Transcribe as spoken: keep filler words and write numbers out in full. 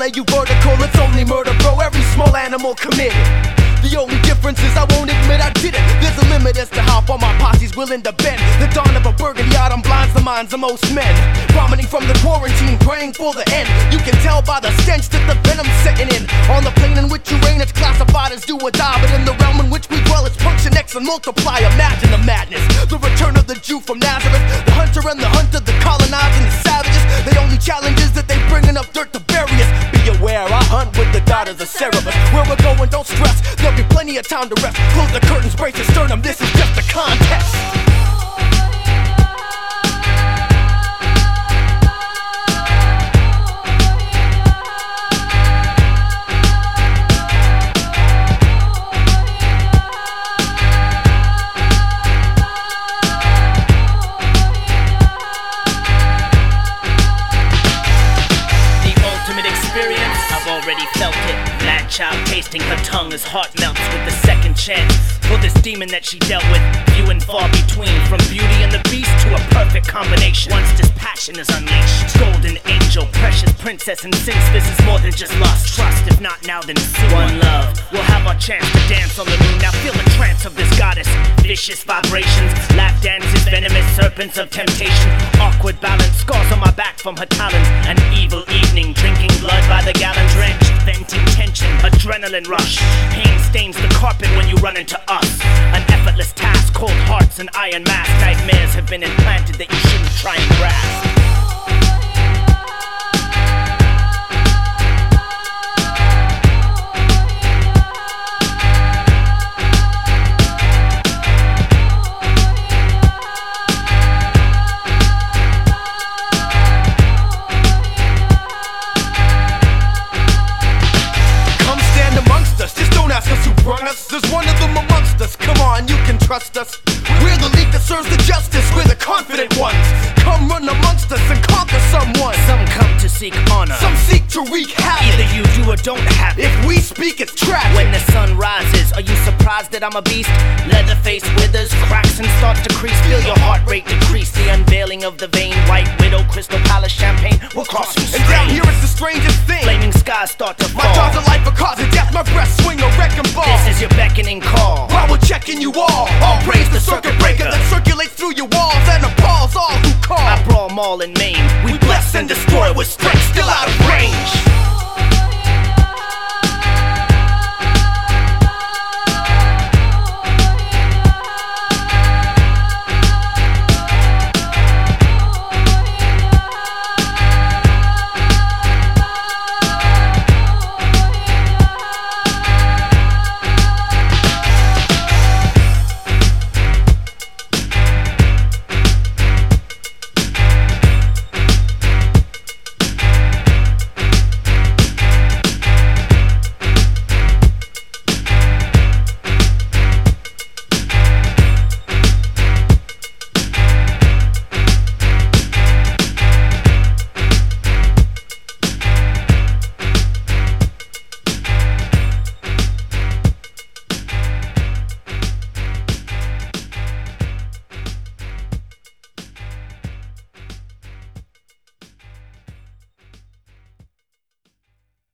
lay you vertical, it's only murder, bro, every small animal committed. The only difference is I won't admit I did it. There's a limit as to how far my posse's willing to bend. The dawn of a burgundy autumn blinds the minds of most men, vomiting from the quarantine, praying for the end. You can tell by the stench that the venom's setting in. On the plane in which you reign, it's classified as do or die, but in the realm in which we dwell, it's function X and multiply. Imagine the madness, the return of the Jew from Nazareth, the hunter and the hunter, the colonizing the savages. The only challenge is that they bring enough dirt to bury us. Be aware, I hunt with the daughters of Cerberus. Where we're going, don't stress, there'll be plenty of time to rest. Close the curtains, brace your sternum, this is just a contest. Already felt it. Mad child tasting her tongue as heart melts with the second chance for this demon that she dealt with. Few and far between, from Beauty and the Beast to a perfect combination. Once this passion is unleashed, golden angel, precious princess, and since this is more than just lust, trust, if not now then soon. One love, we'll have our chance to dance on the moon. Now feel the trance of this goddess. Vicious vibrations, lap dances, venomous serpents of temptation. Awkward balance, scars on my back from her talons. An evil evening, drinking blood by the gallon, drenched, venting tension, adrenaline rush. Pain stains the carpet when you run into us. An effortless task, cold hearts and iron mask. Nightmares have been implanted that you shouldn't try and grasp. There's one of them amongst us, come on, you can trust us. We're the league that serves the justice, we're the confident ones. Come run amongst us and conquer someone. Some come to seek honor, some seek to wreak havoc. Either you do or don't have it. If we speak, it's tragic. When the sun rises, are you surprised that I'm a beast? Leatherface withers, cracks and starts to crease. Feel your heart rate decrease. The unveiling of the vein, white widow, crystal palace champagne will cross you straight. And down here it's the strangest thing. Flaming skies start to fall. My jaws are life, a cause of death. My breath swing a wrecking ball. This is your beckoning call. While we're checking you all, all praise the circuit breaker that circulates through your walls and appalls all who call. I brawl, maul, and maim. We bless and destroy with strength. Still